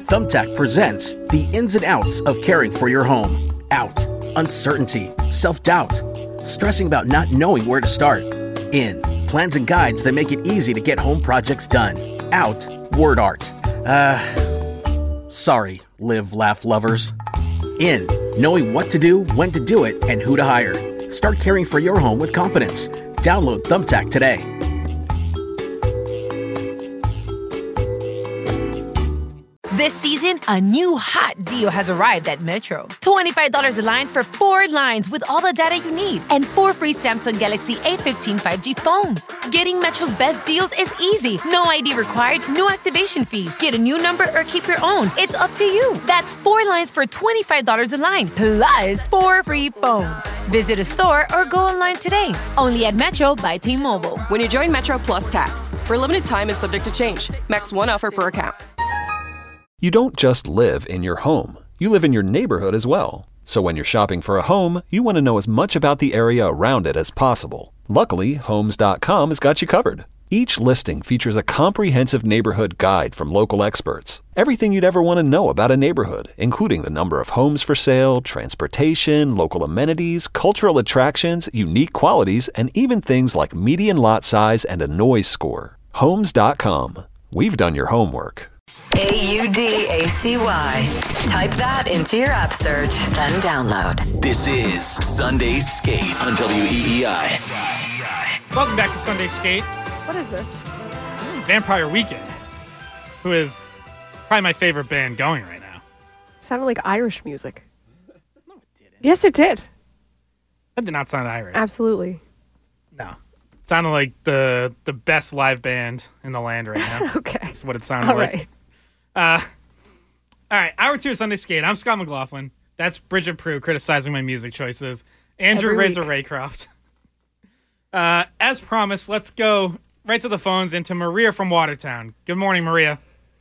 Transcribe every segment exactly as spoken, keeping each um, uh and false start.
Thumbtack presents the ins and outs of caring for your home. Out, uncertainty, self-doubt, stressing about not knowing where to start. In, plans and guides that make it easy to get home projects done. Out, word art. Uh, sorry, live, laugh lovers. In, knowing what to do, when to do it, and who to hire. Start caring for your home with confidence. Download Thumbtack today. This season, a new hot deal has arrived at Metro. twenty-five dollars a line for four lines with all the data you need and four free Samsung Galaxy A fifteen five G phones. Getting Metro's best deals is easy. No I D required, no activation fees. Get a new number or keep your own. It's up to you. That's four lines for twenty-five dollars a line, plus four free phones. Visit a store or go online today. Only at Metro by T-Mobile. When you join Metro Plus Tax. For a limited time and subject to change. Max one offer per account. You don't just live in your home. You live in your neighborhood as well. So when you're shopping for a home, you want to know as much about the area around it as possible. Luckily, Homes dot com has got you covered. Each listing features a comprehensive neighborhood guide from local experts. Everything you'd ever want to know about a neighborhood, including the number of homes for sale, transportation, local amenities, cultural attractions, unique qualities, and even things like median lot size and a noise score. Homes dot com. We've done your homework. A U D A C Y. Type that into your app search, then download. This is Sunday Skate on W E E I. Welcome back to Sunday Skate. What is this? This is Vampire Weekend, who is probably my favorite band going right now. It sounded like Irish music. No, it didn't. Yes, it did. That did not sound Irish. Absolutely. No. It sounded like the the best live band in the land right now. Okay. That's what it sounded All like. right. Uh, all right, hour two of Sunday Skate. I'm Scott McLaughlin. That's Bridget Prue criticizing my music choices. Andrew Every Razor week. Raycroft. Uh, as promised, let's go right to the phones into Maria from Watertown. Good morning, Maria.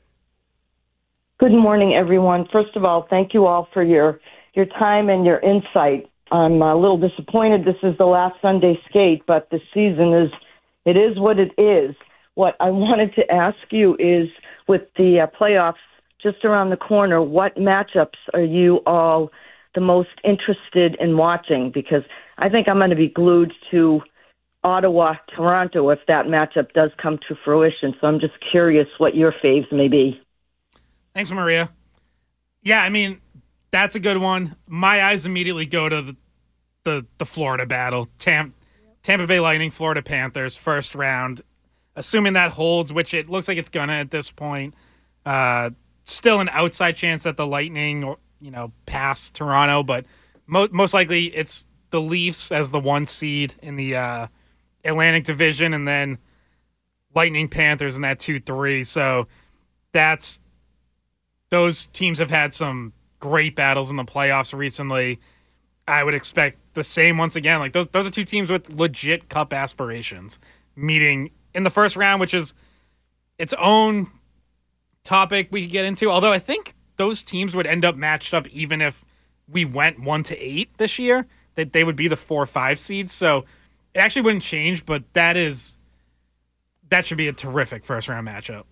Good morning, everyone. First of all, thank you all for your, your time and your insight. I'm a little disappointed this is the last Sunday Skate, but the season is, it is what it is. What I wanted to ask you is, with the uh, playoffs just around the corner, what matchups are you all the most interested in watching? Because I think I'm going to be glued to Ottawa, Toronto, if that matchup does come to fruition. So I'm just curious what your faves may be. Thanks, Maria. Yeah, I mean, that's a good one. My eyes immediately go to the the, the Florida battle. Tam- Tampa Bay Lightning, Florida Panthers, first round. Assuming that holds, which it looks like it's gonna at this point. Uh, still an outside chance that the Lightning, or you know, pass Toronto, but mo- most likely it's the Leafs as the one seed in the uh, Atlantic Division, and then Lightning, Panthers in that two three. So that's those teams have had some great battles in the playoffs recently. I would expect the same once again. Like those, those are two teams with legit cup aspirations meeting in the first round, which is its own topic we could get into. Although I think those teams would end up matched up even if we went one to eight this year, that they would be the four or five seeds. So it actually wouldn't change, but that is that should be a terrific first round matchup.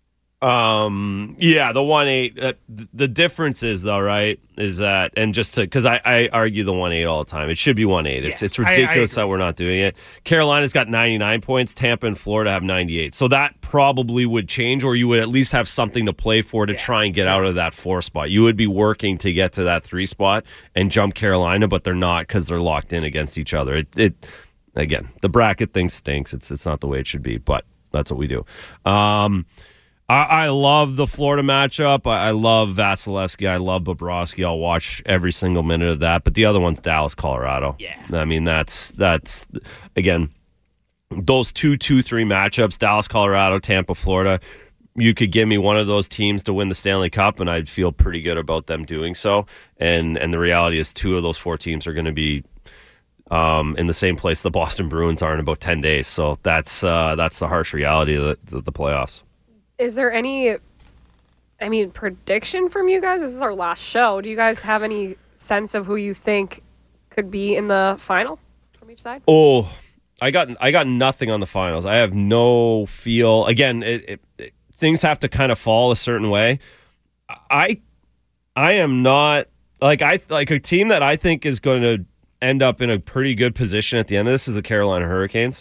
Um. Yeah, the one eight. Uh, the difference is though, right? Is that and just to because I, I argue the one eight all the time. It should be one eight. It's Yes, it's ridiculous I, I that we're not doing it. Carolina's got ninety nine points. Tampa and Florida have ninety eight. So that probably would change, or you would at least have something to play for to Yeah, try and get sure. out of that four spot. You would be working to get to that three spot and jump Carolina, but they're not because they're locked in against each other. It, it again, the bracket thing stinks. It's it's not the way it should be, but that's what we do. Um. I, I love the Florida matchup. I, I love Vasilevsky. I love Bobrovsky. I'll watch every single minute of that. But the other one's Dallas, Colorado. Yeah. I mean, that's, that's again, those two, two, three matchups, Dallas, Colorado, Tampa, Florida, you could give me one of those teams to win the Stanley Cup, and I'd feel pretty good about them doing so. And and the reality is two of those four teams are going to be um, in the same place the Boston Bruins are in about ten days. So that's uh, that's the harsh reality of the, the playoffs. Is there any, I mean, prediction from you guys? This is our last show. Do you guys have any sense of who you think could be in the final from each side? Oh, I got I got nothing on the finals. I have no feel. Again, it, it, it, things have to kind of fall a certain way. I I am not like I like a team that I think is going to end up in a pretty good position at the end of this is the Carolina Hurricanes.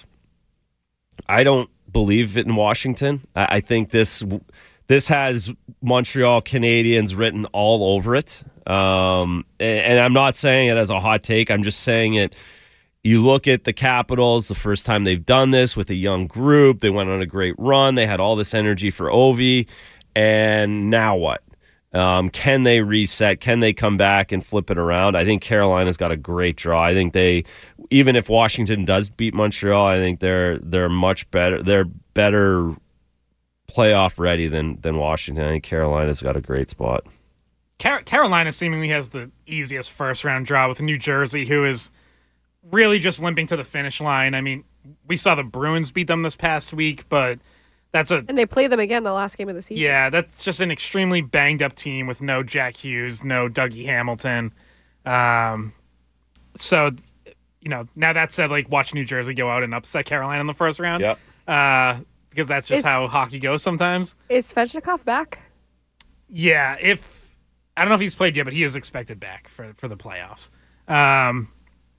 I don't believe it in Washington. I, I think this this has Montreal Canadiens written all over it. Um, and, and I'm not saying it as a hot take. I'm just saying it. You look at the Capitals, the first time they've done this with a young group. They went on a great run. They had all this energy for Ovi. And now what? Um, can they reset? Can they come back and flip it around? I think Carolina's got a great draw. I think they, even if Washington does beat Montreal, I think they're they're much better. They're better playoff ready than than Washington. I think Carolina's got a great spot. Car- Carolina seemingly has the easiest first round draw with New Jersey, who is really just limping to the finish line. I mean, we saw the Bruins beat them this past week, but that's a and they play them again the last game of the season. Yeah, that's just an extremely banged up team with no Jack Hughes, no Dougie Hamilton. Um, so, you know, now that said, like watch New Jersey go out and upset Carolina in the first round. Yep. Uh, because that's just Is- how hockey goes sometimes. Is Svechnikov back? Yeah, if I don't know if he's played yet, but he is expected back for for the playoffs. Um,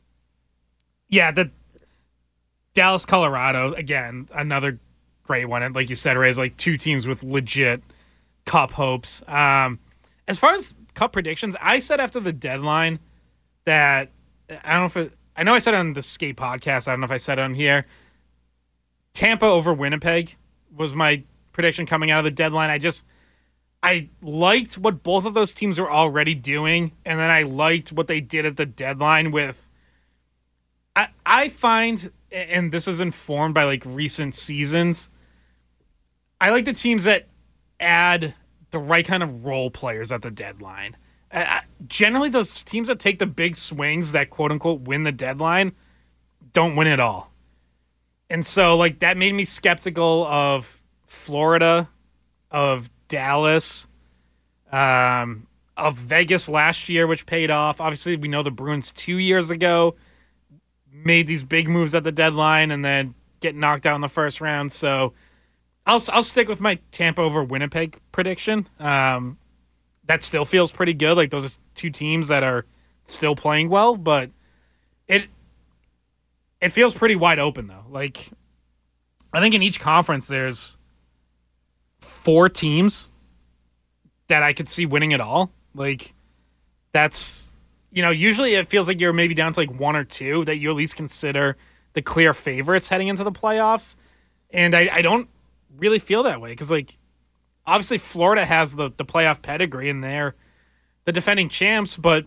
yeah, the Dallas, Colorado again, another great one. And like you said, Ray, is like two teams with legit cup hopes. Um, as far as cup predictions, I said after the deadline that I don't know if it, I know I said it on the Skate podcast. I don't know if I said it on here. Tampa over Winnipeg was my prediction coming out of the deadline. I just I liked what both of those teams were already doing, and then I liked what they did at the deadline with I I find, and this is informed by like recent seasons, I like the teams that add the right kind of role players at the deadline. Uh, generally, those teams that take the big swings that quote-unquote win the deadline don't win it all. And so, like, that made me skeptical of Florida, of Dallas, um, of Vegas last year, which paid off. Obviously, we know the Bruins two years ago made these big moves at the deadline and then get knocked out in the first round. So I'll I'll stick with my Tampa over Winnipeg prediction. Um, that still feels pretty good. Like, those are two teams that are still playing well, but it it feels pretty wide open, though. Like, I think in each conference there's four teams that I could see winning it all. Like, that's, you know, usually it feels like you're maybe down to like one or two that you at least consider the clear favorites heading into the playoffs. And I, I don't really feel that way because, like, obviously Florida has the, the playoff pedigree and they're the defending champs, but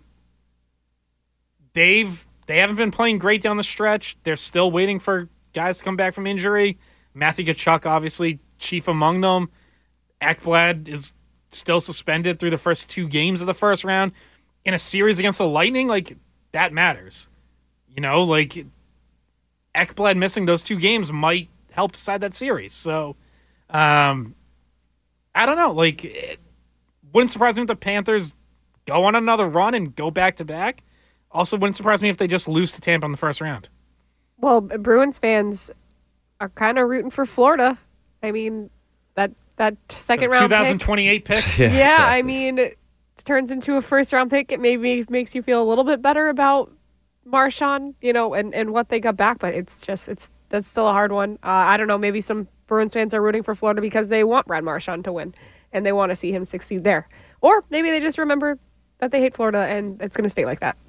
they've they haven't been playing great down the stretch. They're still waiting for guys to come back from injury. Matthew Tkachuk, obviously, chief among them. Ekblad is still suspended through the first two games of the first round. In a series against the Lightning, like, that matters. You know, like, Ekblad missing those two games might help decide that series. So, um, I don't know. Like, it wouldn't surprise me if the Panthers go on another run and go back-to-back. Also, wouldn't surprise me if they just lose to Tampa in the first round. Well, Bruins fans are kind of rooting for Florida. I mean, that that second The round twenty pick. twenty-eight pick? Yeah, exactly. I mean, it turns into a first round pick. It maybe makes you feel a little bit better about Marchand, you know, and, and what they got back. But it's just, it's that's still a hard one. Uh, I don't know. Maybe some Bruins fans are rooting for Florida because they want Brad Marchand to win and they want to see him succeed there. Or maybe they just remember that they hate Florida and it's going to stay like that.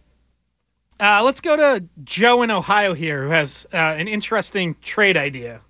Uh, let's go to Joe in Ohio here, who has uh, an interesting trade idea.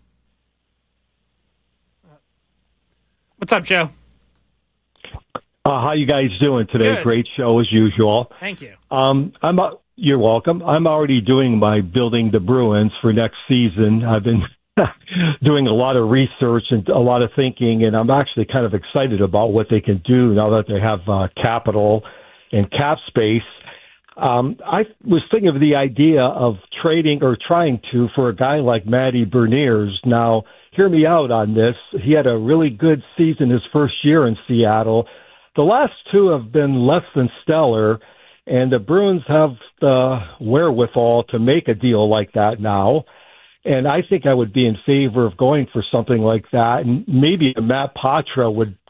What's up, Joe? Uh, how you guys doing today? Good. Great show as usual. Thank you. Um, I'm. Uh, you're welcome. I'm already doing my building the Bruins for next season. I've been doing a lot of research and a lot of thinking, and I'm actually kind of excited about what they can do now that they have uh, capital and cap space. Um, I was thinking of the idea of trading or trying to for a guy like Matty Beniers. Now, hear me out on this. He had a really good season his first year in Seattle. The last two have been less than stellar, and the Bruins have the wherewithal to make a deal like that now. And I think I would be in favor of going for something like that. And maybe Matt Patra would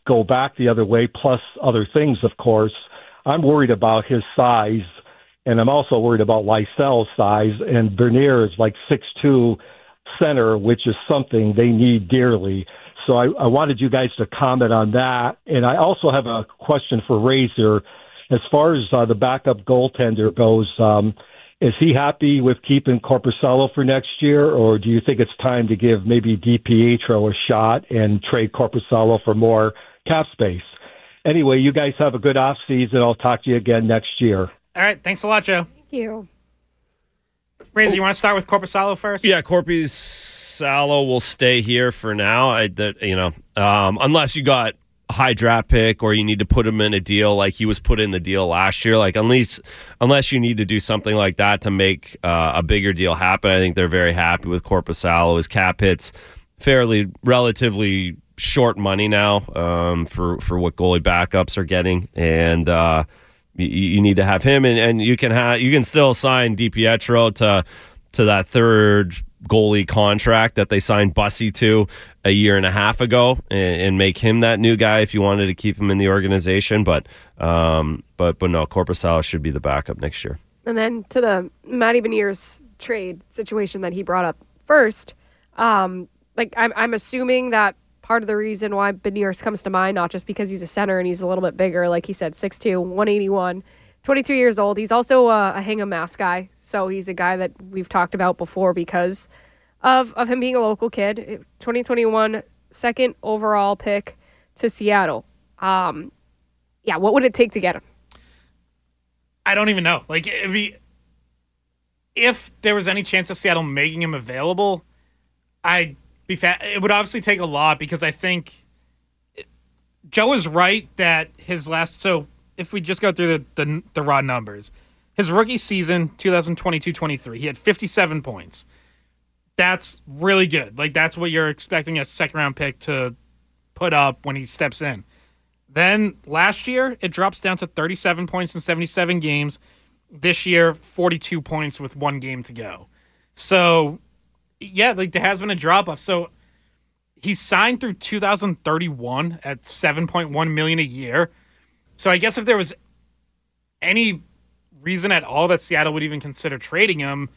go back the other way, plus other things, of course. I'm worried about his size, and I'm also worried about Lysel's size. And Bernier is like six two center, which is something they need dearly. So I, I wanted you guys to comment on that. And I also have a question for Razor. As far as uh, the backup goaltender goes, um, is he happy with keeping Korpisalo for next year, or do you think it's time to give maybe DiPietro a shot and trade Korpisalo for more cap space? Anyway, you guys have a good off season. I'll talk to you again next year. All right. Thanks a lot, Joe. Thank you. Razor, you want to start with Korpisalo first? Yeah, Korpisalo will stay here for now. I, that, you know, um, unless you got a high draft pick or you need to put him in a deal like he was put in the deal last year. Like unless unless you need to do something like that to make uh, a bigger deal happen, I think they're very happy with Korpisalo. His cap hits fairly relatively short money now um, for for what goalie backups are getting, and uh, you, you need to have him, and, and you can have you can still sign DiPietro to to that third goalie contract that they signed Bussy to a year and a half ago, and, and make him that new guy if you wanted to keep him in the organization. But um, but but no, Korpisalo should be the backup next year. And then to the Matty Beniers trade situation that he brought up first, um, like I'm I'm assuming that part of the reason why Beniers comes to mind, not just because he's a center and he's a little bit bigger, like he said, six two, one eighty-one, twenty-two years old. He's also a, a hang 'em mass guy. So he's a guy that we've talked about before because of, of him being a local kid. twenty twenty-one second overall pick to Seattle. Um, yeah, what would it take to get him? I don't even know. Like, it'd be, if there was any chance of Seattle making him available, I'd be fa- it would obviously take a lot, because I think it, Joe is right that his last. So if we just go through the, the the raw numbers, his rookie season, twenty twenty-two twenty-three, he had fifty-seven points. That's really good. Like, that's what you're expecting a second round pick to put up when he steps in. Then last year, it drops down to thirty-seven points in seventy-seven games. This year, forty-two points with one game to go. So, yeah, like there has been a drop-off. So he's signed through two thousand thirty-one at seven point one million dollars a year. So I guess if there was any reason at all that Seattle would even consider trading him,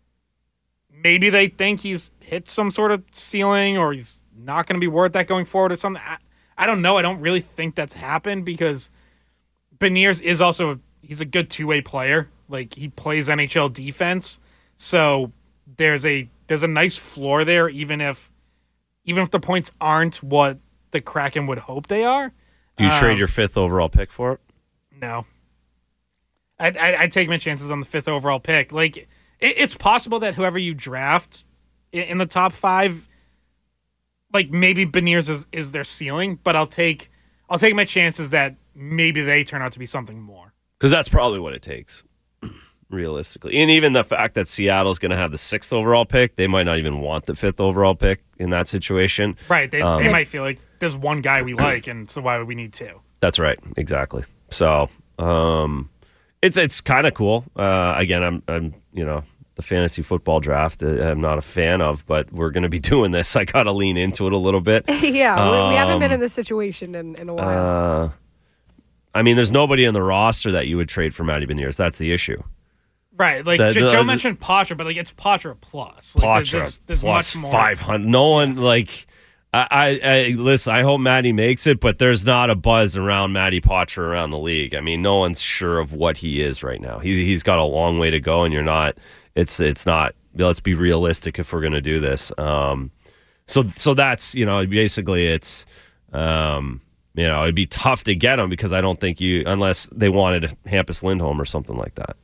maybe they think he's hit some sort of ceiling, or he's not going to be worth that going forward or something. I, I don't know. I don't really think that's happened, because Beniers is also a, he's a good two-way player. Like, he plays N H L defense. So there's a there's a nice floor there, even if even if the points aren't what the Kraken would hope they are. Do you um, trade your fifth overall pick for it? No. I'd, I'd, I'd take my chances on the fifth overall pick. Like, it, it's possible that whoever you draft in, in the top five, like maybe Beniers is, is their ceiling, but I'll take I'll take my chances that maybe they turn out to be something more. Because that's probably what it takes, realistically. And even the fact that Seattle's going to have the sixth overall pick, they might not even want the fifth overall pick in that situation. Right. They, um, they might feel like there's one guy we like, and so why would we need two? That's right. Exactly. So um, it's it's kind of cool. Uh, again, I'm I'm you know the fantasy football draft uh, I'm not a fan of, but we're going to be doing this. I got to lean into it a little bit. yeah, um, we, we haven't been in this situation in, in a while. Uh, I mean, there's nobody in the roster that you would trade for Matty Beniers. That's the issue. Right. Like, The- Jo- the- Joe the- mentioned Poitras, but like it's Poitras plus. Like, Poitras there's, there's plus much more. five hundred. No one like. I, I, I listen. I hope Matty makes it, but there's not a buzz around Matty Poitras around the league. I mean, no one's sure of what he is right now. He's he's got a long way to go, and you're not. It's it's not. Let's be realistic if we're going to do this. Um, so so that's you know basically it's um, you know it'd be tough to get him, because I don't think you unless they wanted Hampus Lindholm or something like that.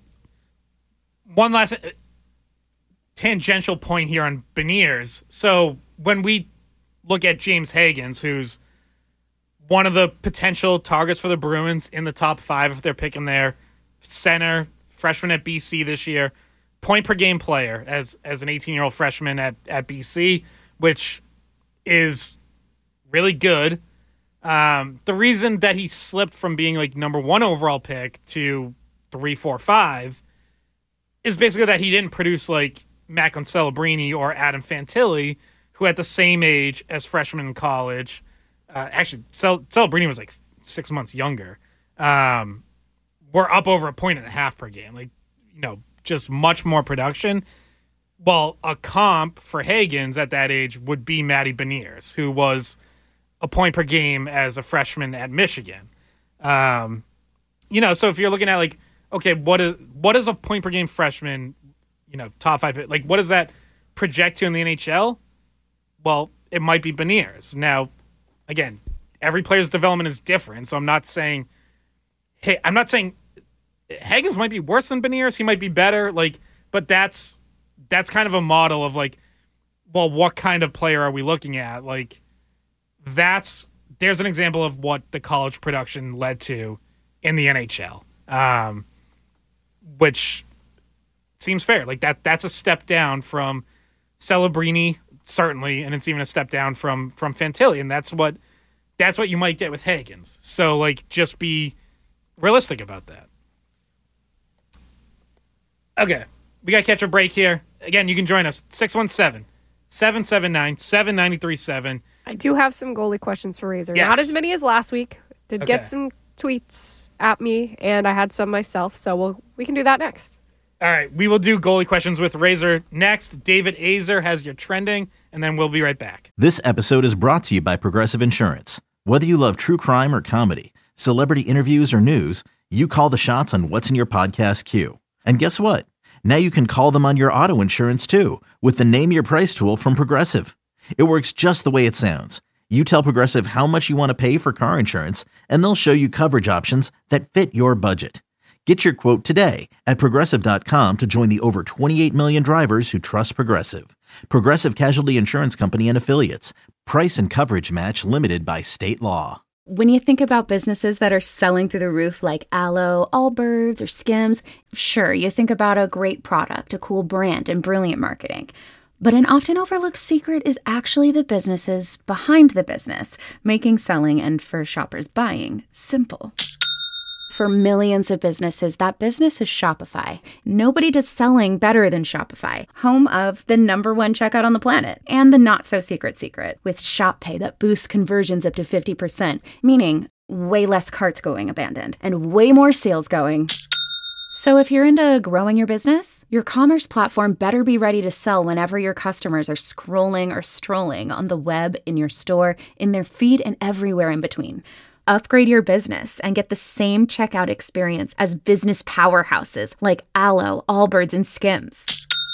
One last uh, tangential point here on Beniers. So when we look at James Higgins, who's one of the potential targets for the Bruins in the top five if they're picking their center, freshman at B C this year, point per game player as as an eighteen-year-old freshman at, at B C, which is really good. Um, the reason that he slipped from being like number one overall pick to three, four, five is basically that he didn't produce like Macklin Celebrini or Adam Fantilli, who at the same age as freshmen in college uh, actually, Cel- Celebrini was like six months younger, um, were up over a point and a half per game. Like, you know, just much more production. Well, a comp for Hagens at that age would be Matty Beniers, who was a point per game as a freshman at Michigan. Um, you know, so if you're looking at like, okay, what is what is a point per game freshman, you know, top five, like what does that project to in the N H L? Well, it might be Beniers. Now, again, every player's development is different, so I'm not saying, hey, I'm not saying Hagens might be worse than Beniers. He might be better, like, but that's that's kind of a model of like, well, what kind of player are we looking at? Like, that's there's an example of what the college production led to in the N H L, um, which seems fair. Like that that's a step down from Celebrini, certainly, and it's even a step down from from Fantilli, and that's what that's what you might get with Hagens. So like, just be realistic about that. Okay, we got to catch a break here. Again, you can join us, six one seven, seven seven nine, seven nine three seven. I do have some goalie questions for Razor. Yes. Not as many as last week. Did Okay. get some tweets at me, and I had some myself, so we'll, we can do that next. All right, we will do goalie questions with Razor next. David Azer has your trending, and then we'll be right back. This episode is brought to you by Progressive Insurance. Whether you love true crime or comedy, celebrity interviews or news, you call the shots on what's in your podcast queue. And guess what? Now you can call them on your auto insurance too with the Name Your Price tool from Progressive. It works just the way it sounds. You tell Progressive how much you want to pay for car insurance, and they'll show you coverage options that fit your budget. Get your quote today at Progressive dot com to join the over twenty-eight million drivers who trust Progressive. Progressive Casualty Insurance Company and Affiliates. Price and coverage match limited by state law. When you think about businesses that are selling through the roof like Aloe, Allbirds, or Skims, sure, you think about a great product, a cool brand, and brilliant marketing. But an often overlooked secret is actually the businesses behind the business, making selling and for shoppers buying simple. For millions of businesses, that business is Shopify. Nobody does selling better than Shopify, home of the number one checkout on the planet, and the not-so-secret secret, with Shop Pay that boosts conversions up to fifty percent, meaning way less carts going abandoned, and way more sales going. So if you're into growing your business, your commerce platform better be ready to sell whenever your customers are scrolling or strolling on the web, in your store, in their feed, and everywhere in between. Upgrade your business and get the same checkout experience as business powerhouses like Aloe, Allbirds, and Skims.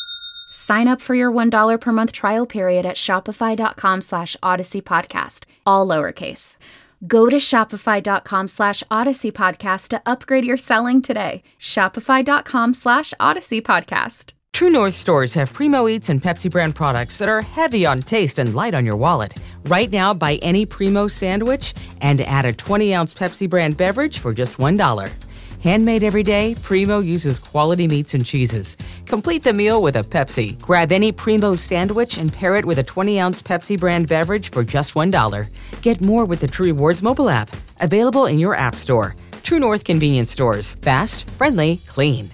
Sign up for your one dollar per month trial period at shopify.com slash Odyssey Podcast, all lowercase. Go to shopify.com slash Odyssey Podcast to upgrade your selling today. Shopify.com slash Odyssey Podcast. True North stores have Primo Eats and Pepsi brand products that are heavy on taste and light on your wallet. Right now, buy any Primo sandwich and add a twenty ounce Pepsi brand beverage for just one dollar. Handmade every day, Primo uses quality meats and cheeses. Complete the meal with a Pepsi. Grab any Primo sandwich and pair it with a twenty ounce Pepsi brand beverage for just one dollar. Get more with the True Rewards mobile app. Available in your app store. True North convenience stores. Fast, friendly, clean.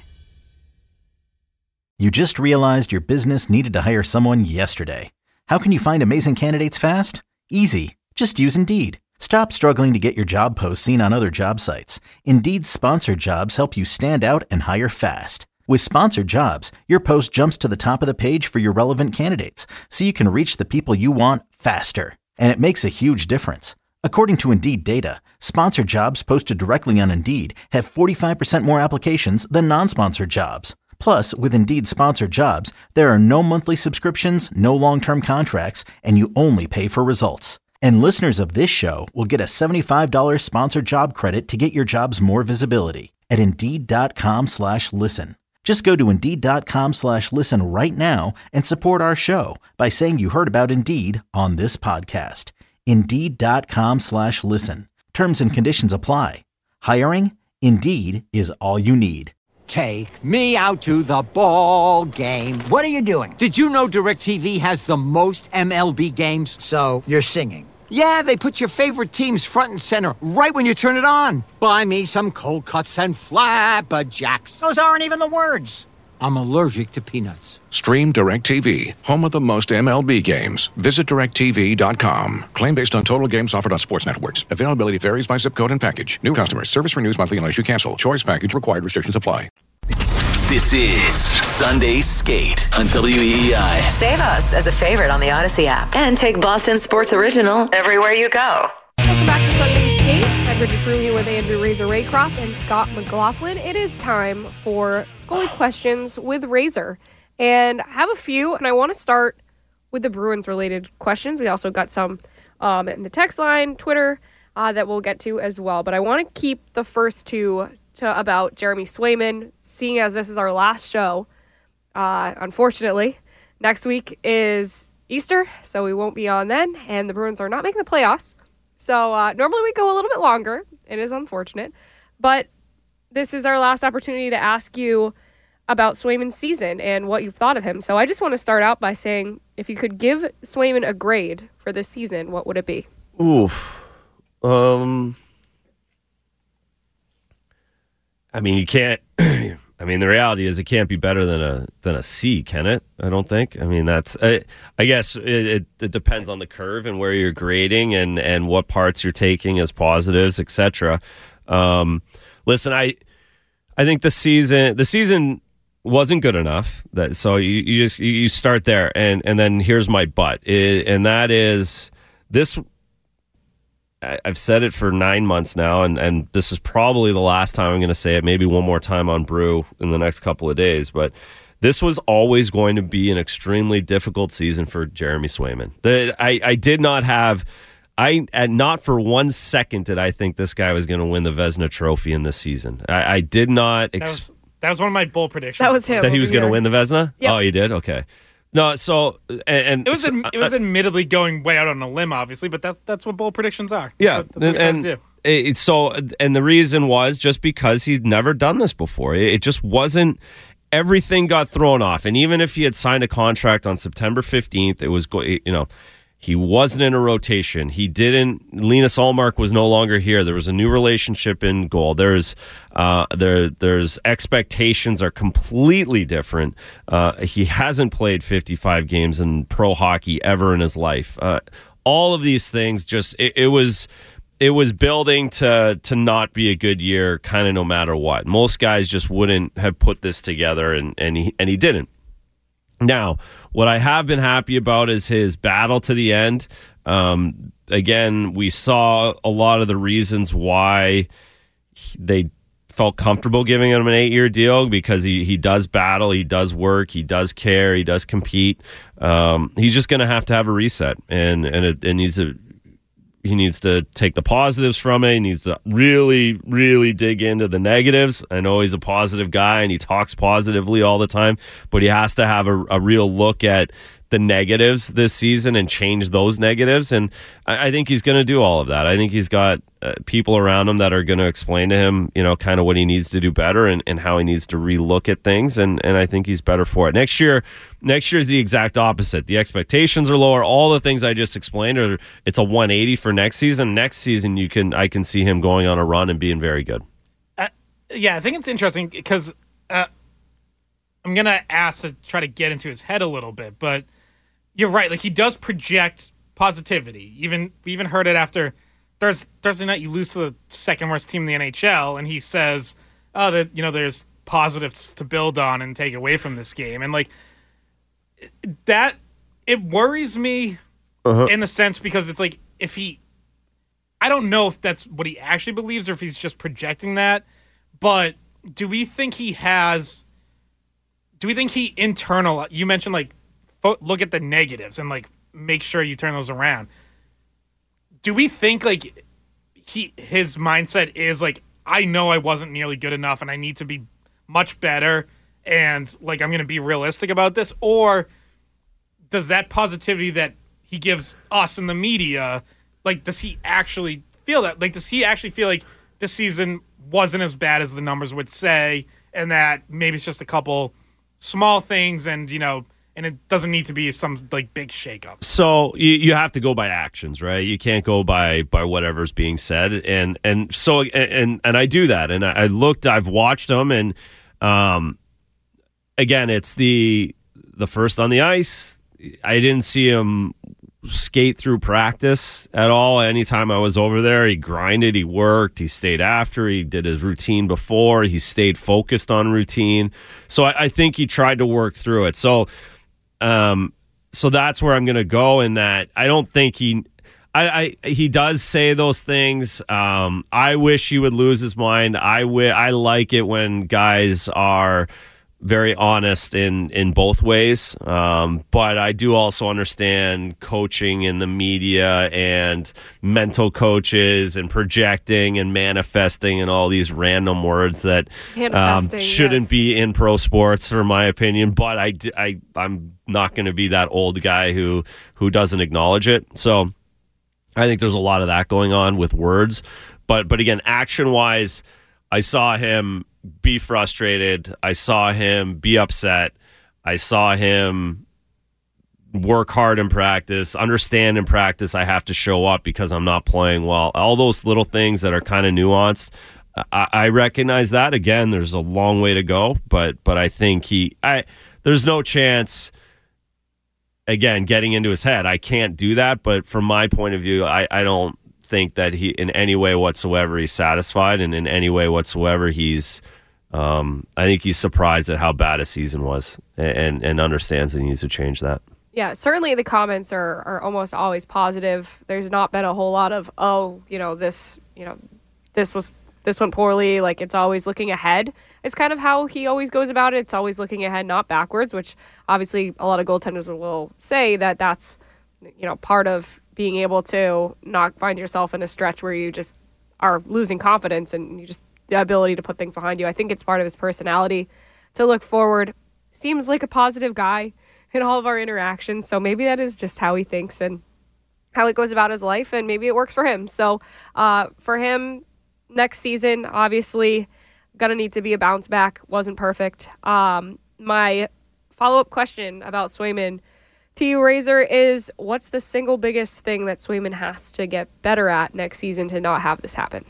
You just realized your business needed to hire someone yesterday. How can you find amazing candidates fast? Easy. Just use Indeed. Stop struggling to get your job posts seen on other job sites. Indeed's sponsored jobs help you stand out and hire fast. With sponsored jobs, your post jumps to the top of the page for your relevant candidates, so you can reach the people you want faster. And it makes a huge difference. According to Indeed data, sponsored jobs posted directly on Indeed have forty-five percent more applications than non-sponsored jobs. Plus, with Indeed sponsored jobs, there are no monthly subscriptions, no long-term contracts, and you only pay for results. And listeners of this show will get a seventy-five dollars sponsored job credit to get your jobs more visibility at Indeed.com slash listen. Just go to Indeed.com slash listen right now and support our show by saying you heard about Indeed on this podcast. Indeed.com slash listen. Terms and conditions apply. Hiring? Indeed is all you need. Take me out to the ball game. What are you doing? Did you know DirecTV has the most M L B games? So, you're singing. Yeah, they put your favorite teams front and center right when you turn it on. Buy me some cold cuts and flapjacks. Those aren't even the words. I'm allergic to peanuts. Stream DirecTV, home of the most M L B games. Visit direct T V dot com. Claim based on total games offered on sports networks. Availability varies by zip code and package. New customers. Service renews monthly unless you cancel. Choice package required. Restrictions apply. This is Sunday Skate on W E E I. Save us as a favorite on the Odyssey app and take Boston Sports Original everywhere you go. Welcome back to Sunday Skate. I'm Bridget Brew here with Andrew Razor Raycroft and Scott McLaughlin. It is time for goalie questions with Razor. And I have a few, and I want to start with the Bruins-related questions. We also got some um, in the text line, Twitter, uh, that we'll get to as well. But I want to keep the first two to about Jeremy Swayman, seeing as this is our last show. Uh, unfortunately, next week is Easter, so we won't be on then, and the Bruins are not making the playoffs. So uh, normally we go a little bit longer. It is unfortunate. But this is our last opportunity to ask you about Swayman's season and what you've thought of him. So I just want to start out by saying, if you could give Swayman a grade for this season, what would it be? Oof. Um... I mean, you can't. I mean, the reality is, it can't be better than a than a C, can it? I don't think. I mean, that's. I, I guess it, it, it depends on the curve and where you're grading and, and what parts you're taking as positives, et cetera. Um, listen, I I think the season the season wasn't good enough. That so you, you just you start there, and and then here's my but, it, and that is this. I've said it for nine months now, and, and this is probably the last time I'm going to say it, maybe one more time on Brew in the next couple of days, but this was always going to be an extremely difficult season for Jeremy Swayman. The, I, I did not have, I and not for one second did I think this guy was going to win the Vezina Trophy in this season. I, I did not... Ex- that, was, that was one of my bold predictions. That was him. That he was going to win the Vezina? Yep. Oh, you did? Okay. No, so and, and it was so, it was admittedly going way out on a limb, obviously, but that's that's what bold predictions are. Yeah, that's what, that's what and, do. It, so and the reason was just because he'd never done this before. It, it just wasn't. Everything got thrown off, and even if he had signed a contract on September fifteenth, it was going. You know, he wasn't in a rotation. He didn't. Linus Ullmark was no longer here. There was a new relationship in goal. There's uh, there there's expectations are completely different. Uh, he hasn't played fifty-five games in pro hockey ever in his life. Uh, all of these things just it, it was it was building to to not be a good year, kind of no matter what. Most guys just wouldn't have put this together, and and he and he didn't. Now, what I have been happy about is his battle to the end. Um, again, we saw a lot of the reasons why they felt comfortable giving him an eight-year deal, because he, he does battle, he does work, he does care, he does compete. Um, he's just going to have to have a reset, and and it, it needs to. He needs to take the positives from it. He needs to really, really dig into the negatives. I know he's a positive guy and he talks positively all the time, but he has to have a, a real look at the negatives this season and change those negatives. And I, I think he's going to do all of that. I think he's got uh, people around him that are going to explain to him, you know, kind of what he needs to do better and, and how he needs to relook at things. And, and I think he's better for it. Next year, next year is the exact opposite. The expectations are lower. All the things I just explained are, it's a one eighty for next season. Next season, you can, I can see him going on a run and being very good. Uh, yeah, I think it's interesting because uh, I'm going to ask to try to get into his head a little bit, but you're right. Like, he does project positivity. Even we even heard it after Thursday, Thursday night. You lose to the second worst team in the N H L, and he says, "Oh, that you know, there's positives to build on and take away from this game." And like that, it worries me uh-huh. in the sense because it's like if he, I don't know if that's what he actually believes or if he's just projecting that. But do we think he has? Do we think he internal? You mentioned like. Look at the negatives and like make sure you turn those around. Do we think like he his mindset is like, I know I wasn't nearly good enough and I need to be much better and like I'm gonna be realistic about this? Or does that positivity that he gives us in the media, like does he actually feel that? Like does he actually feel like this season wasn't as bad as the numbers would say and that maybe it's just a couple small things and you know and it doesn't need to be some like big shakeup. So you, you have to go by actions, right? You can't go by by whatever's being said, and and so and and I do that, and I, I looked, I've watched them, and um, again, it's the the first on the ice. I didn't see him skate through practice at all. Anytime I was over there, he grinded, he worked, he stayed after, he did his routine before, he stayed focused on routine. So I, I think he tried to work through it. So, um, so that's where I'm going to go in that. I don't think he, I, I he does say those things. Um, I wish he would lose his mind. I wi- I like it when guys are very honest in, in both ways. Um, but I do also understand coaching in the media and mental coaches and projecting and manifesting and all these random words that um, shouldn't yes. be in pro sports, for my opinion. But I, I, I'm not going to be that old guy who, who doesn't acknowledge it. So I think there's a lot of that going on with words. But, but again, action-wise, I saw him be frustrated. I saw him be upset. I saw him work hard in practice, understand in practice I have to show up because I'm not playing well. All those little things that are kind of nuanced. I, I recognize that. Again, there's a long way to go, but but I think he I there's no chance, again, getting into his head. I can't do that, but from my point of view, I, I don't think that he in any way whatsoever he's satisfied, and in any way whatsoever he's um, I think he's surprised at how bad his season was, and and understands that he needs to change that. Yeah, certainly the comments are are almost always positive. There's not been a whole lot of, oh, you know, this, you know, this was this went poorly. Like, it's always looking ahead. It's kind of how he always goes about it. It's always looking ahead, not backwards, which obviously a lot of goaltenders will say that that's, you know, part of being able to not find yourself in a stretch where you just are losing confidence and you just the ability to put things behind you. I think it's part of his personality to look forward. Seems like a positive guy in all of our interactions. So maybe that is just how he thinks and how he goes about his life, and maybe it works for him. So uh, for him, next season, obviously, gonna need to be a bounce back. Wasn't perfect. Um, my follow-up question about Swayman to you, Razor, is what's the single biggest thing that Swayman has to get better at next season to not have this happen?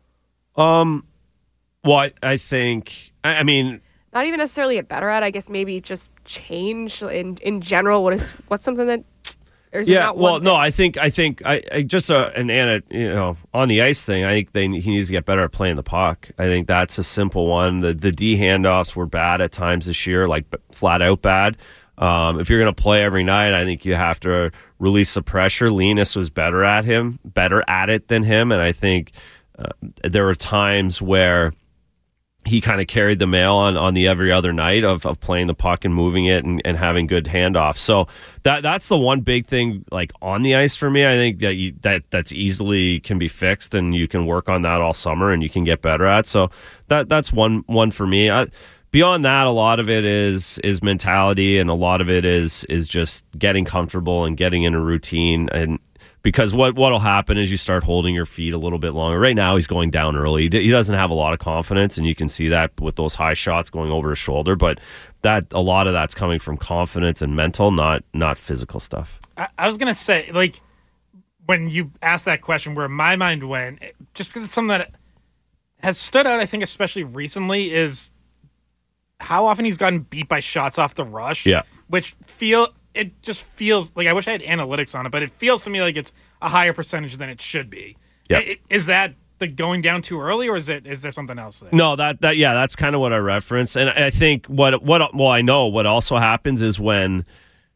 Um, well, I, I think, I, I mean, not even necessarily get better at, I guess maybe just change in, in general. What is, what's something that, there's yeah, not well, one no, thing? I think, I think, I, I just, uh, an, and you know, on the ice thing, I think they, he needs to get better at playing the puck. I think that's a simple one. The, the D handoffs were bad at times this year, like flat out bad. Um, if you're going to play every night, I think you have to release the pressure. Linus was better at him, better at it than him, and I think uh, there were times where he kind of carried the mail on, on the every other night of, of playing the puck and moving it and, and having good handoffs. So that that's the one big thing, like on the ice for me. I think that you, that that's easily can be fixed, and you can work on that all summer and you can get better at. So that that's one one for me. I, Beyond that, a lot of it is is mentality, and a lot of it is is just getting comfortable and getting in a routine. And because what what'll happen is you start holding your feet a little bit longer. Right now, he's going down early. He doesn't have a lot of confidence, and you can see that with those high shots going over his shoulder. But that a lot of that's coming from confidence and mental, not not physical stuff. I, I was gonna say, like, when you asked that question, where my mind went, just because it's something that has stood out, I think, especially recently, is how often he's gotten beat by shots off the rush. Yeah. Which feel it just feels like, I wish I had analytics on it, but it feels to me like it's a higher percentage than it should be. Yeah. I- Is that the going down too early, or is it is there something else there? No, that that yeah, that's kind of what I reference. And I think what what well I know what also happens is when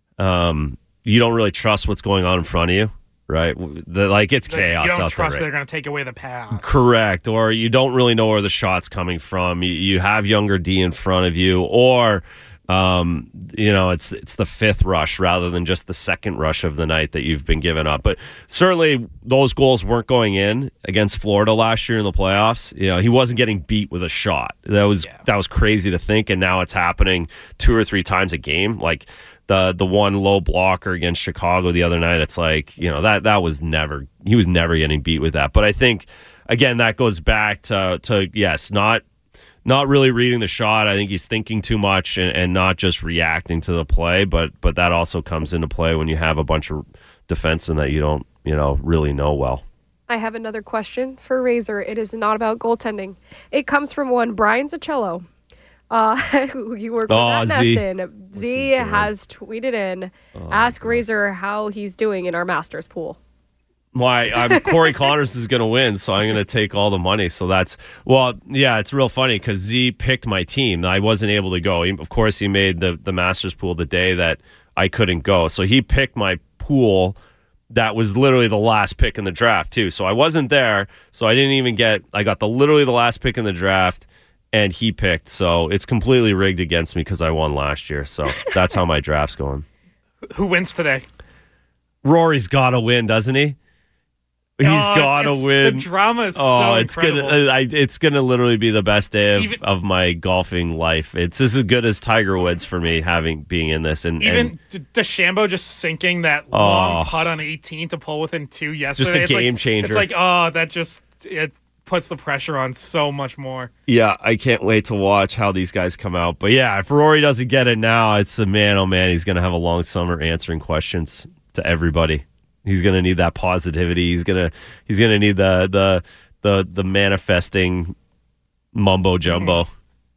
um you don't really trust what's going on in front of you. Right, the, like it's chaos You don't out trust there. they're going to take away the pass. Correct, or you don't really know where the shot's coming from. You, you have younger D in front of you, or um, you know it's it's the fifth rush rather than just the second rush of the night that you've been given up. But certainly those goals weren't going in against Florida last year in the playoffs. You know, he wasn't getting beat with a shot. That was yeah. that was crazy to think, and now it's happening two or three times a game. Like the the one low blocker against Chicago the other night, it's like, you know, that that was never, he was never getting beat with that. But I think, again, that goes back to, to yes, not not really reading the shot. I think he's thinking too much and, and not just reacting to the play, but but that also comes into play when you have a bunch of defensemen that you don't, you know, really know well. I have another question for Razor. It is not about goaltending. It comes from one Brian Zaccello. uh, who you work with Oh, at Z. Nesson. Z has tweeted in, Oh, ask Razor how he's doing in our Masters pool. Why I'm Corey Connors is going to win, so I'm going to take all the money. So that's well, yeah, it's real funny because Z picked my team. I wasn't able to go. He, of course, he made the the Masters pool the day that I couldn't go, so he picked my pool. That was literally the last pick in the draft too. So I wasn't there, so I didn't even get. I got the literally the last pick in the draft, and he picked. So it's completely rigged against me because I won last year. So that's how my draft's going. Who wins today? Rory's got to win, doesn't he? He's Oh, got to it's- win. The drama is oh, so it's incredible. gonna. I, it's gonna literally be the best day of, Even- of my golfing life. It's just as good as Tiger Woods for me having being in this. And Even and D- DeChambeau just sinking that long Oh. putt on eighteen to pull within two yesterday. a It's like- game changer. It's like, oh, that just it puts the pressure on so much more. yeah, I can't wait to watch how these guys come out. But yeah, if Rory doesn't get it now, it's the man. Oh man, he's gonna have a long summer answering questions to everybody. He's gonna need that positivity. He's gonna he's gonna need the the the the manifesting mumbo jumbo.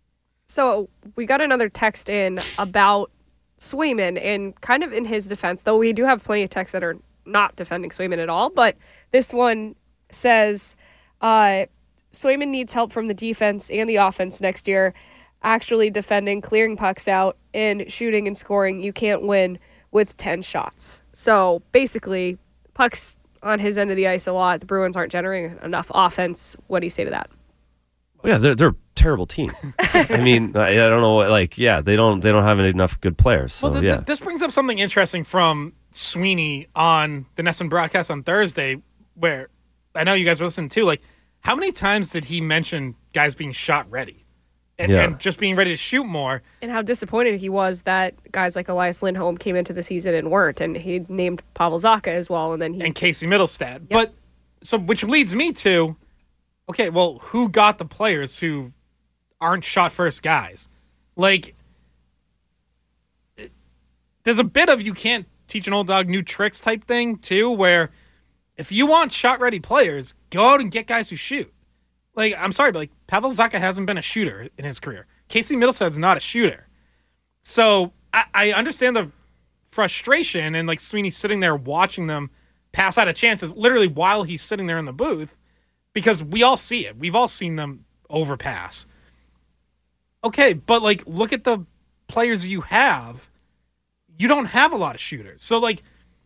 So we got another text in about Swayman, and kind of in his defense, though we do have plenty of texts that are not defending Swayman at all. But this one says uh, Swayman needs help from the defense and the offense next year, actually defending, clearing pucks out, and shooting and scoring. You can't win with ten shots. So basically, pucks on his end of the ice a lot. The Bruins aren't generating enough offense. What do you say to that? Yeah, they're they're a terrible team. I mean, I, I don't know. what- Like, yeah, they don't they don't have enough good players. So Well, th- yeah, th- this brings up something interesting from Sweeney on the Nesson broadcast on Thursday, where I know you guys were listening too. Like, how many times did he mention guys being shot ready and, Yeah. and just being ready to shoot more? And how disappointed he was that guys like Elias Lindholm came into the season and weren't. And he named Pavel Zacha as well. And then he and Casey Middlestad. But so, which leads me to, okay, well, who got the players who aren't shot first guys? Like, there's a bit of you can't teach an old dog new tricks type thing too, where if you want shot ready players, go out and get guys who shoot. Like, I'm sorry, but like Pavel Zacha hasn't been a shooter in his career. Casey Middlestad's not a shooter. So I, I understand the frustration and like Sweeney sitting there watching them pass out of chances literally while he's sitting there in the booth, because we all see it. We've all seen them overpass. Okay, but like look at the players you have. You don't have a lot of shooters. So like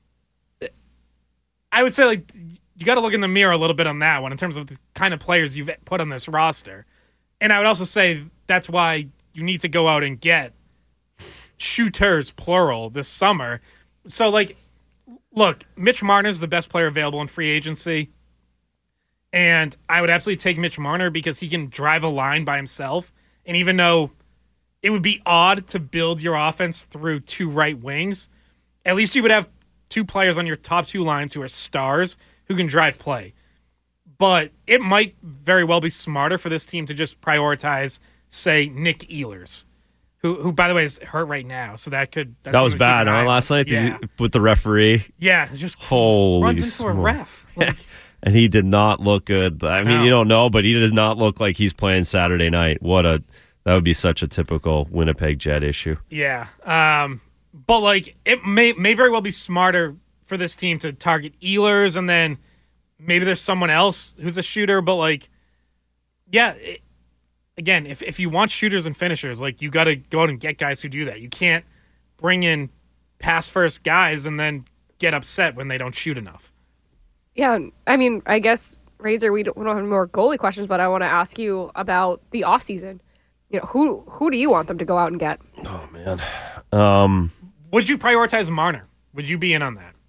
I would say like you got to look in the mirror a little bit on that one in terms of the kind of players you've put on this roster. And I would also say that's why you need to go out and get shooters, plural, this summer. So, like, look, Mitch Marner's the best player available in free agency. And I would absolutely take Mitch Marner because he can drive a line by himself. And even though it would be odd to build your offense through two right wings, at least you would have two players on your top two lines who are stars who can drive play. But it might very well be smarter for this team to just prioritize, say, Nick Ehlers, who, who by the way, is hurt right now. So that could... That's that was something to keep bad, an eye huh? on. Last night, Yeah. Did you, with the referee. Yeah, it just Holy runs into smoke. a ref. Like, And he did not look good. I mean, No. you don't know, but he does not look like he's playing Saturday night. What a that would be such a typical Winnipeg Jet issue. yeah. Um, but, like, it may may very well be smarter for this team to target Ehlers, and then maybe there's someone else who's a shooter. But, like, yeah, it, again, if, if you want shooters and finishers, like, you got to go out and get guys who do that. You can't bring in pass-first guys and then get upset when they don't shoot enough. Yeah, I mean, I guess, Razor, we don't, we don't have any more goalie questions, but I want to ask you about the offseason. You know, who who do you want them to go out and get? Oh, man. Um, Would you prioritize Marner? Would you be in on that?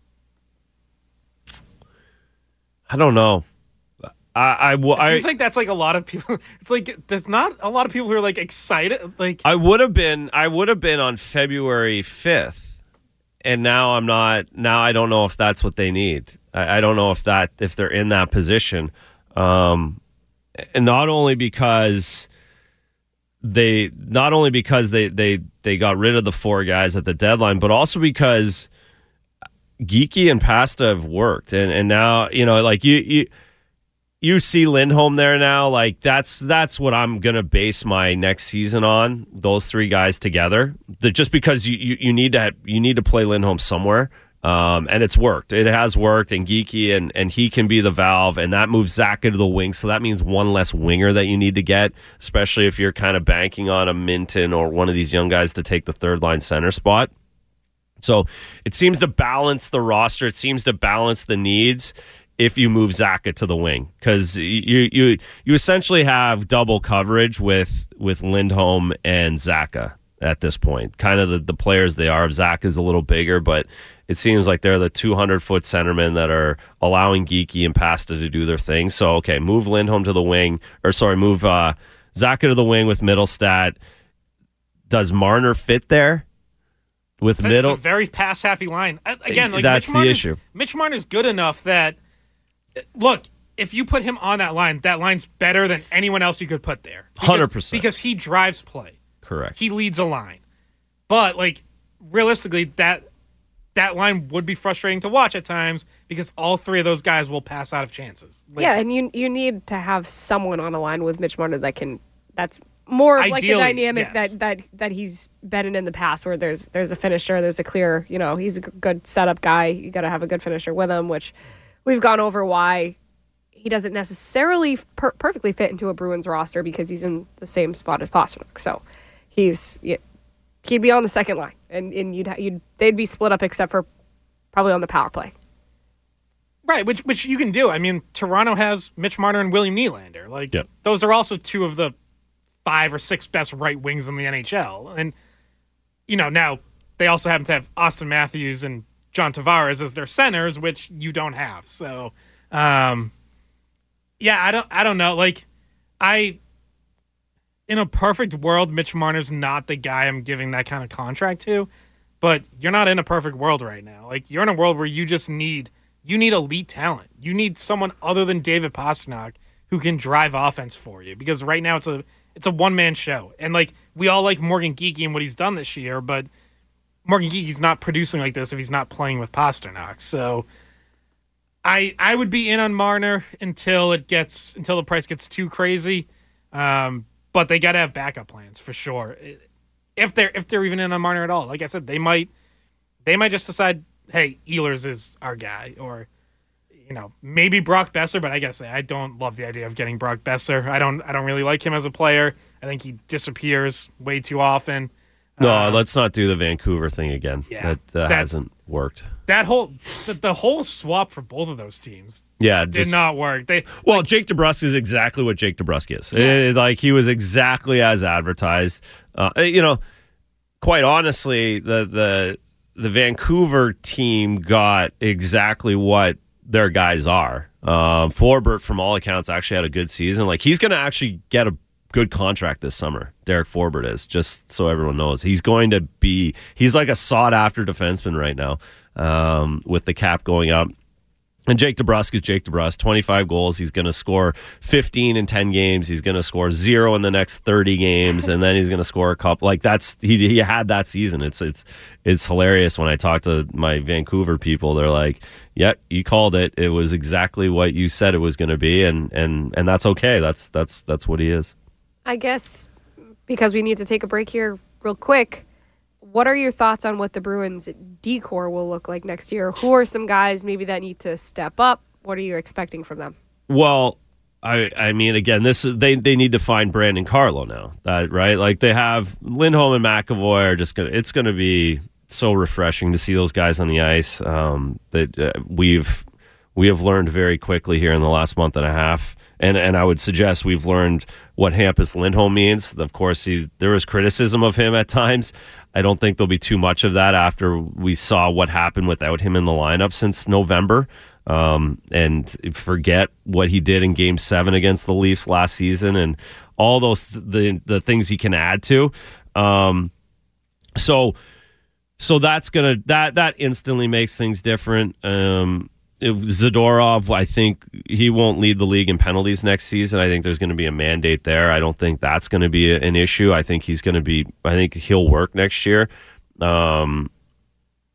I don't know. I, I, w- It I, seems like that's like a lot of people. It's like there's not a lot of people who are like excited. Like I would have been. I would have been on February fifth, and now I'm not. Now I don't know if that's what they need. I, I don't know if that if they're in that position, um, and not only because they not only because they they they got rid of the four guys at the deadline, but also because Geeky and Pasta have worked, and and now you know like you you. you see Lindholm there now. Like that's that's what I'm gonna base my next season on. Those three guys together. The, just because you, you, you need to have, you need to play Lindholm somewhere, um, and it's worked. It has worked, and Geeky and and he can be the valve, and that moves Zach into the wing. So that means one less winger that you need to get, especially if you're kind of banking on a Minton or one of these young guys to take the third line center spot. So it seems to balance the roster. It seems to balance the needs. If you move Zaka to the wing, because you you you essentially have double coverage with with Lindholm and Zaka at this point. Kind of the, the players they are. Zaka's a little bigger, but it seems like they're the two hundred foot centermen that are allowing Geeky and Pasta to do their thing. So okay, move Lindholm to the wing, or sorry, move uh, Zaka to the wing with Middlestat. Does Marner fit there? With it's, middle, it's a very pass happy line. Again, like that's Mitch the Marner's, issue. Mitch Marner's good enough that. Look, if you put him on that line, that line's better than anyone else you could put there. Because, one hundred percent. Because he drives play. Correct. He leads a line. But, like, realistically, that that line would be frustrating to watch at times because all three of those guys will pass out of chances. Like, yeah, and you you need to have someone on a line with Mitch Marner that can that's more of like the dynamic yes. that, that that he's been in in the past, where there's there's a finisher, there's a clear, you know, he's a good setup guy. You got to have a good finisher with him, which we've gone over why he doesn't necessarily per- perfectly fit into a Bruins roster because he's in the same spot as Pastrnak. So he's he'd be on the second line, and, and you'd you'd they'd be split up except for probably on the power play. Right, which which you can do. I mean, Toronto has Mitch Marner and William Nylander. Like yep. those are also two of the five or six best right wings in the N H L, and you know now they also happen to have Austin Matthews and John Tavares as their centers, which you don't have. So, um, yeah, I don't, I don't know. Like, I, in a perfect world, Mitch Marner's not the guy I'm giving that kind of contract to, but you're not in a perfect world right now. Like, you're in a world where you just need, you need elite talent. You need someone other than David Pastrnak who can drive offense for you, because right now it's a, it's a one man show. And like, we all like Morgan Geekie and what he's done this year, but Morgan Geekie's not producing like this if he's not playing with Pastrnak. So I I would be in on Marner until it gets until the price gets too crazy. Um, but they got to have backup plans for sure. If they're if they're even in on Marner at all, like I said, they might they might just decide, hey, Ehlers is our guy, or you know maybe Brock Besser. But I gotta say, I don't love the idea of getting Brock Besser. I don't I don't really like him as a player. I think he disappears way too often. No, um, let's not do the Vancouver thing again. Yeah, that, that, that hasn't worked. That whole the, the whole swap for both of those teams, yeah, did just, not work. They well, like, Jake DeBrusk is exactly what Jake DeBrusk is. Yeah. It, like he was exactly as advertised. Uh, you know, quite honestly, the the the Vancouver team got exactly what their guys are. Um, Forbert, from all accounts, actually had a good season. Like he's going to actually get a good contract this summer. Derek Forbert is, just so everyone knows. He's going to be, he's like a sought-after defenseman right now, um, with the cap going up. And Jake DeBrusk is Jake DeBrusk, twenty-five goals. He's going to score fifteen in ten games. He's going to score zero in the next thirty games, and then he's going to score a couple. Like that's he he had that season. It's it's it's hilarious when I talk to my Vancouver people. They're like, "Yep, you called it. It was exactly what you said it was going to be," and and and that's okay. That's that's that's what he is. I guess because we need to take a break here real quick, what are your thoughts on what the Bruins D-core will look like next year? Who are some guys maybe that need to step up? What are you expecting from them? Well, I I mean, again, this is, they they need to find Brandon Carlo now, that, right? Like they have Lindholm and McAvoy are just gonna. It's going to be so refreshing to see those guys on the ice. Um, that uh, we've we have learned very quickly here in the last month and a half. And and I would suggest we've learned what Hampus Lindholm means. Of course, he, there was criticism of him at times. I don't think there'll be too much of that after we saw what happened without him in the lineup since November. Um, and forget what he did in Game Seven against the Leafs last season, and all those th- the the things he can add to. Um, so so that's gonna that that instantly makes things different. Um, If Zadorov, I think he won't lead the league in penalties next season. I think there's going to be a mandate there. I don't think that's going to be an issue. I think he's going to be. I think he'll work next year. Um,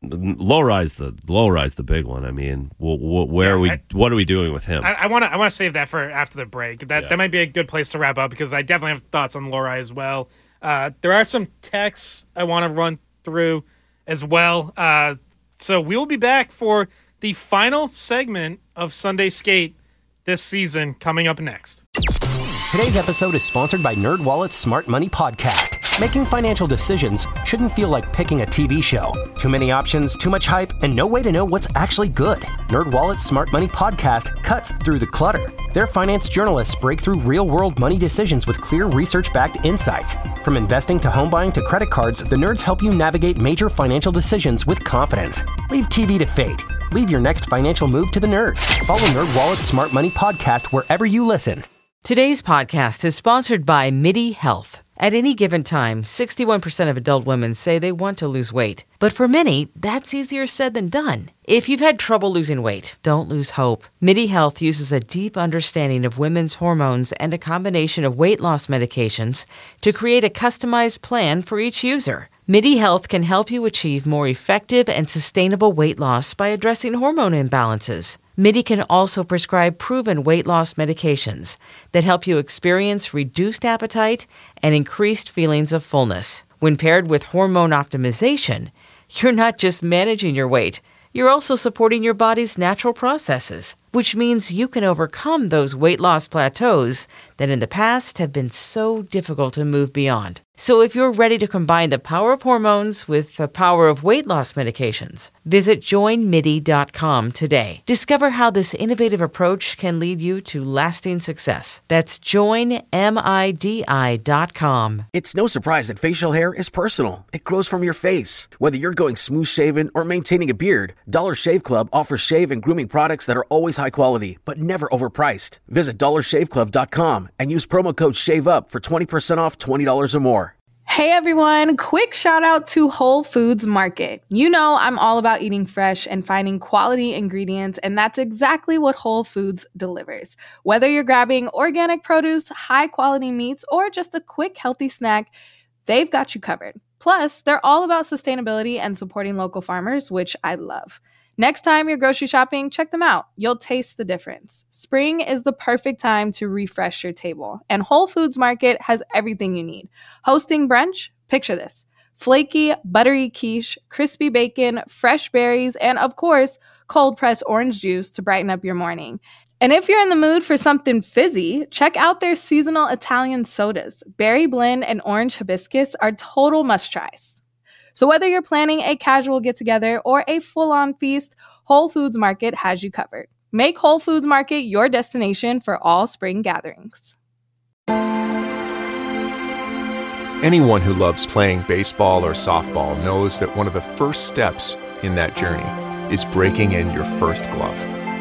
Low rise the low rise the big one. I mean, wh- wh- where Yeah, are we? I- what are we doing with him? I want to I want to save that for after the break. That Yeah. that might be a good place to wrap up because I definitely have thoughts on Lorai as well. Uh, there are some texts I want to run through as well. Uh, so we will be back for the final segment of Sunday Skate this season coming up next. Today's episode is sponsored by NerdWallet's Smart Money Podcast. Making financial decisions shouldn't feel like picking a T V show. Too many options, too much hype, and no way to know what's actually good. NerdWallet's Smart Money Podcast cuts through the clutter. Their finance journalists break through real-world money decisions with clear research-backed insights. From investing to home buying to credit cards, the nerds help you navigate major financial decisions with confidence. Leave T V to fate. Leave your next financial move to the nerds. Follow NerdWallet's Smart Money Podcast wherever you listen. Today's podcast is sponsored by MIDI Health. At any given time, sixty-one percent of adult women say they want to lose weight. But for many, that's easier said than done. If you've had trouble losing weight, don't lose hope. MIDI Health uses a deep understanding of women's hormones and a combination of weight loss medications to create a customized plan for each user. MIDI Health can help you achieve more effective and sustainable weight loss by addressing hormone imbalances. MIDI can also prescribe proven weight loss medications that help you experience reduced appetite and increased feelings of fullness. When paired with hormone optimization, you're not just managing your weight, you're also supporting your body's natural processes, which means you can overcome those weight loss plateaus that in the past have been so difficult to move beyond. So if you're ready to combine the power of hormones with the power of weight loss medications, visit join midi dot com today. Discover how this innovative approach can lead you to lasting success. That's join midi dot com. It's no surprise that facial hair is personal. It grows from your face. Whether you're going smooth shaven or maintaining a beard, Dollar Shave Club offers shave and grooming products that are always high quality, but never overpriced. Visit dollar shave club dot com and use promo code SHAVEUP for twenty percent off twenty dollars or more. Hey everyone, quick shout out to Whole Foods Market. You know I'm all about eating fresh and finding quality ingredients, and that's exactly what Whole Foods delivers. Whether you're grabbing organic produce, high quality meats, or just a quick healthy snack, they've got you covered. Plus, they're all about sustainability and supporting local farmers, which I love. Next time you're grocery shopping, check them out. You'll taste the difference. Spring is the perfect time to refresh your table, and Whole Foods Market has everything you need. Hosting brunch? Picture this. Flaky, buttery quiche, crispy bacon, fresh berries, and of course, cold-pressed orange juice to brighten up your morning. And if you're in the mood for something fizzy, check out their seasonal Italian sodas. Berry blend and orange hibiscus are total must-tries. So whether you're planning a casual get-together or a full-on feast, Whole Foods Market has you covered. Make Whole Foods Market your destination for all spring gatherings. Anyone who loves playing baseball or softball knows that one of the first steps in that journey is breaking in your first glove.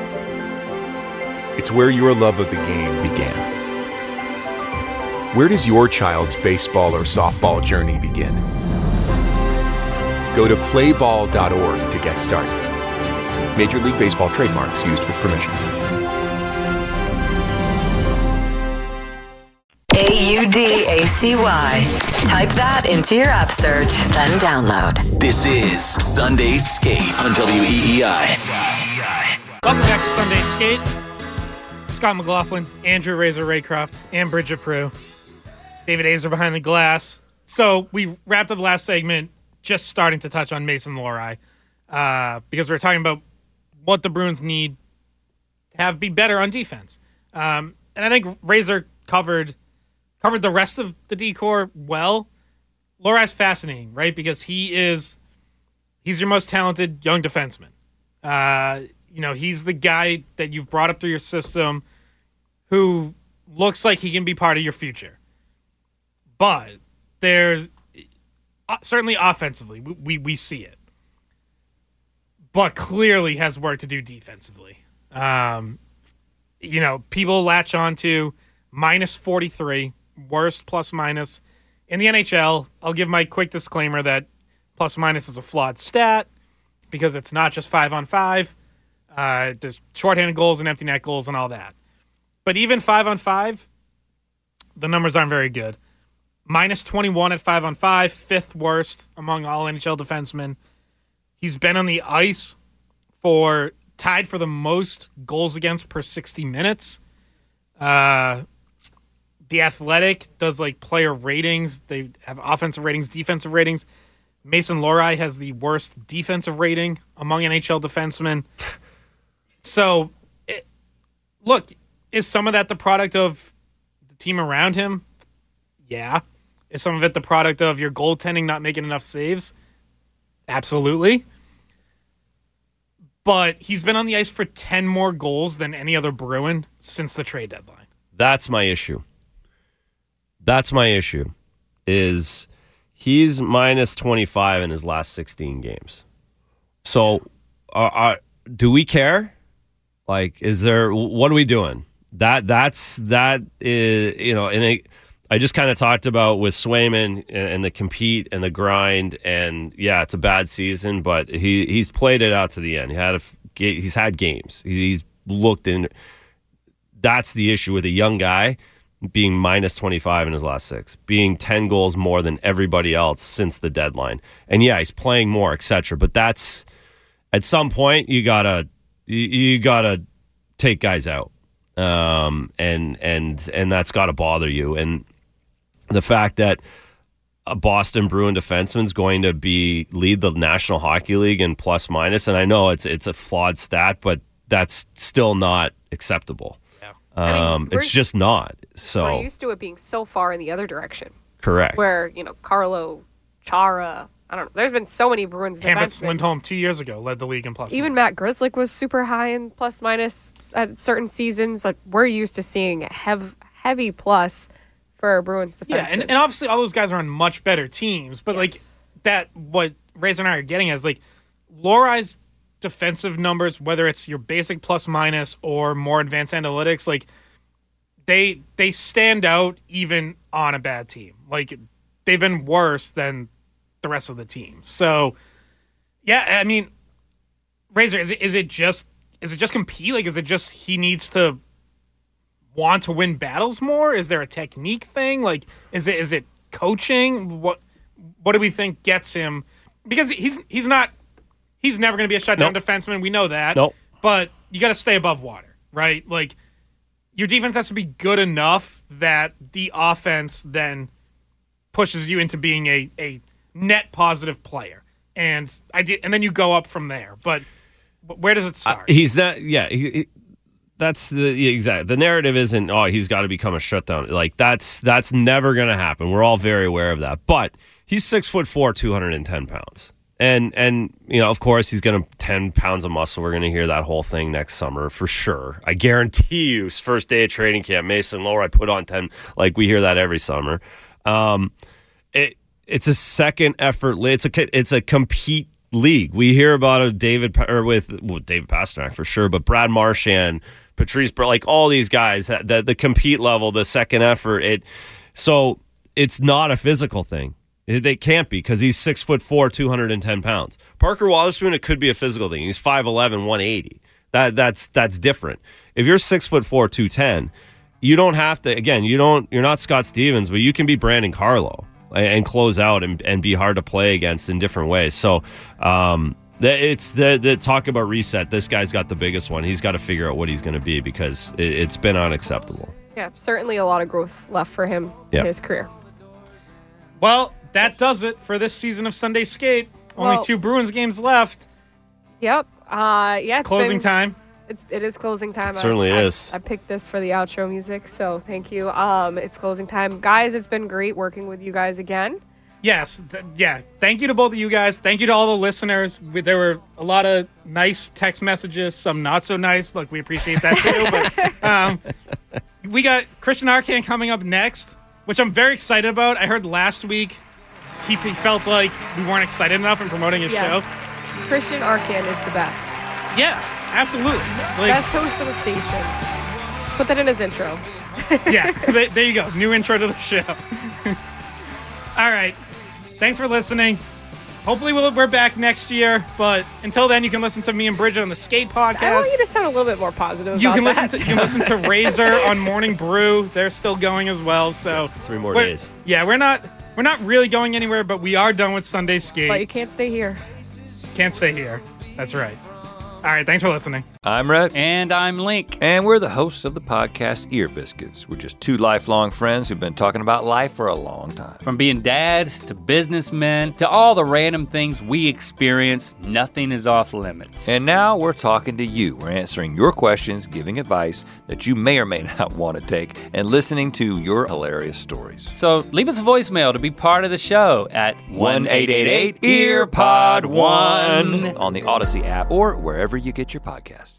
It's where your love of the game began. Where does your child's baseball or softball journey begin? Go to play ball dot org to get started. Major League Baseball trademarks used with permission. A U D A C Y. Type that into your app search, then download. This is Sunday Skate on W E E I. Welcome back to Sunday Skate. Scott McLaughlin, Andrew Razor Raycroft, and Bridget Prue. David Azer behind the glass. So we wrapped up last segment just starting to touch on Mason Lorai uh, because we we're talking about what the Bruins need to have be better on defense. Um, and I think Razor covered covered the rest of the D-core well. Lorai's fascinating, right? Because he is he's your most talented young defenseman. Uh, you know, he's the guy that you've brought up through your system who looks like he can be part of your future. But there's uh, certainly offensively, we, we we see it. But clearly has work to do defensively. Um, you know, people latch on to minus forty-three, worst plus minus in the N H L. I'll give my quick disclaimer that plus minus is a flawed stat because it's not just five on five. Uh, there's shorthanded goals and empty net goals and all that. But even five on five, the numbers aren't very good. Minus twenty-one at five on five, fifth worst among all N H L defensemen. He's been on the ice for tied for the most goals against per sixty minutes. Uh, the Athletic does like player ratings. They have offensive ratings, defensive ratings. Mason Lohrei has the worst defensive rating among N H L defensemen. So, it, look, is some of that the product of the team around him? Yeah. Is some of it the product of your goaltending not making enough saves? Absolutely. But he's been on the ice for ten more goals than any other Bruin since the trade deadline. That's my issue. That's my issue. Is he's minus twenty-five in his last sixteen games. So, are, are, do we care? Like, is there, what are we doing? That, that's, that is, you know, and it, I just kind of talked about with Swayman and, and the compete and the grind, and yeah, it's a bad season, but he he's played it out to the end. He had a, he's had games. He's looked in. That's the issue with a young guy being minus twenty-five in his last six, being ten goals more than everybody else since the deadline. And yeah, he's playing more, et cetera. But that's, at some point, you gotta you, you gotta take guys out, um, and and and that's got to bother you. And the fact that a Boston Bruin defenseman's going to be lead the National Hockey League in plus minus, and I know it's it's a flawed stat, but that's still not acceptable. Yeah. Um, I mean, it's just not. So we're used to it being so far in the other direction. Correct. Where, you know, Carlo, Chara, I don't know. There's been so many Bruins Hammett defensemen. Lindholm two years ago led the league in plus. Even Matt Grzelcyk was super high in plus minus at certain seasons. Like, we're used to seeing hev- heavy plus for Bruins defensemen. Yeah, and, and obviously all those guys are on much better teams. But, yes. like, that, what Razor and I are getting is, like, Lohrai's defensive numbers, whether it's your basic plus minus or more advanced analytics, like, they they stand out even on a bad team. Like, they've been worse than the rest of the team. So, yeah, I mean, Razor, is it is it just is it just compete? Like, is it just he needs to want to win battles more? Is there a technique thing? Like, is it is it coaching? What what do we think gets him? Because he's he's not he's never going to be a shutdown nope. defenseman. We know that. Nope. But you got to stay above water, right? Like, your defense has to be good enough that the offense then pushes you into being a a net positive player, and I did, and then you go up from there. But, but where does it start? Uh, he's not. Yeah. He, he, That's the yeah, exact. The narrative isn't, oh, he's got to become a shutdown. Like, that's that's never going to happen. We're all very aware of that. But he's six foot four, two hundred and ten pounds, and and you know, of course, he's going to ten pounds of muscle. We're going to hear that whole thing next summer for sure. I guarantee you, first day of training camp, Mason Lohrei put on ten. Like, we hear that every summer. Um, it it's a second effort. It's a it's a compete league. We hear about a David or with well, David Pastrnak for sure, but Brad Marchand, Patrice, like all these guys, the the compete level, the second effort. It so it's not a physical thing. It, it can't be, because he's six foot four, two hundred and ten pounds. Parker Wotherspoon, it could be a physical thing. He's five eleven, one eighty. That that's that's different. If you're six foot four, two ten, you don't have to. Again, you don't. You're not Scott Stevens, but you can be Brandon Carlo and, and close out and, and be hard to play against in different ways. So. Um, It's the, the talk about reset. This guy's got the biggest one. He's got to figure out what he's going to be, because it, it's been unacceptable. Yeah, certainly a lot of growth left for him yep. in his career. Well, that does it for this season of Sunday Skate. Only well, two Bruins games left. Yep. Uh, yeah, it's, it's closing been, time. It's it is closing time. It certainly I, is. I, I picked this for the outro music, so thank you. Um, it's closing time, guys. It's been great working with you guys again. Yes, th- yeah. Thank you to both of you guys. Thank you to all the listeners. We, there were a lot of nice text messages, some not so nice. Look, we appreciate that too. but um, we got Christian Arcand coming up next, which I'm very excited about. I heard last week he, he felt like we weren't excited enough in promoting his yes. show. Christian Arcand is the best. Yeah, absolutely. Like, best host of the station. Put that in his intro. yeah, there you go. New intro to the show. All right. Thanks for listening. Hopefully we'll, we're back next year, but until then, you can listen to me and Bridget on the Skate Podcast. I want you to sound a little bit more positive you about can that. listen to You can listen to Razor on Morning Brew. They're still going as well. So three more days. Yeah, we're not we're not really going anywhere, but we are done with Sunday Skate. But you can't stay here. can't stay here. That's right. All right, thanks for listening. I'm Rhett. And I'm Link. And we're the hosts of the podcast Ear Biscuits. We're just two lifelong friends who've been talking about life for a long time. From being dads to businessmen to all the random things we experience, nothing is off limits. And now we're talking to you. We're answering your questions, giving advice that you may or may not want to take, and listening to your hilarious stories. So leave us a voicemail to be part of the show at one eight eight eight, E A R P O D one on the Odyssey app or wherever you get your podcasts.